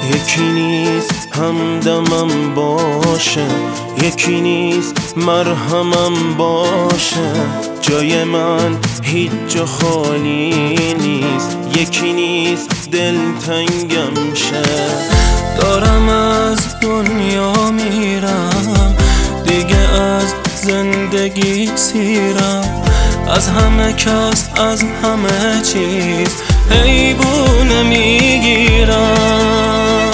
یکی نیست همدمم باشه، یکی نیست مرهمم باشه. جای من هیچ جا خالی نیست، یکی نیست دلتنگم شه. دارم از دنیا میرم، دیگه از زندگی سیرم. از همه کس، از همه چیز حیبونه میگیرم.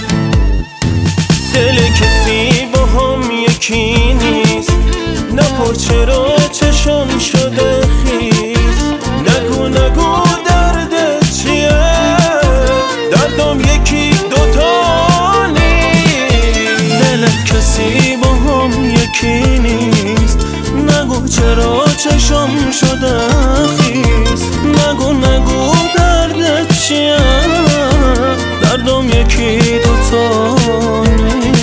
دل کسی با هم یکی نیست، نپر چرا چشم شده خیس. نگو نگو دردت چیه، دردم یکی دوتا نیست. دل کسی با هم یکی نیست، نگو چرا چشم شده خیس. نگو نگو دردت چیه، دردم یکی دوتا نیست.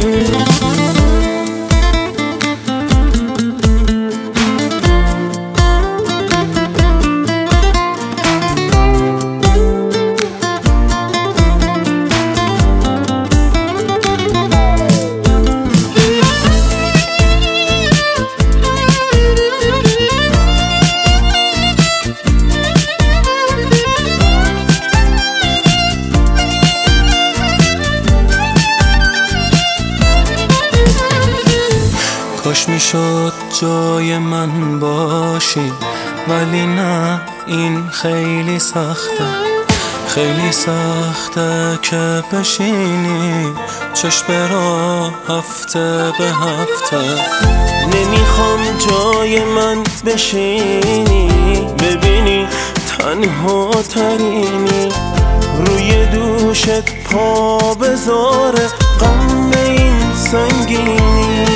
کاش میشد جای من باشی، ولی نه، این خیلی سخته. خیلی سخته که بشینی چشم را هفته به هفته. نمیخوام جای من بشینی، ببینی تنها ترینی. روی دوشت پا بذاره غم این سنگینی.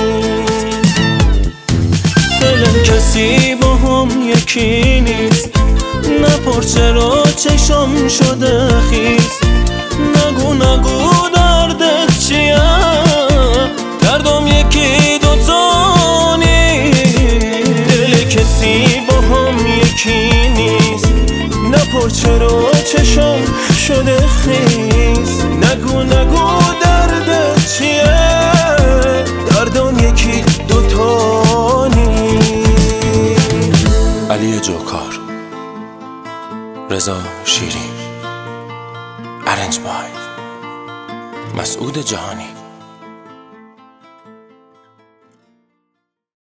دل کسی با هم یکی نیست، نپر چرا چشم شده خیس. نگو نگو دردت چیه، دردم یکی دوتا نیست. دل کسی با هم یکی نیست، نپر چرا چشم شده خیس. نگو نگو دردت چیه، دردم یکی دوتا نیست. علی جوکار، رضا شیری، ارنج بای مسعود جهانی.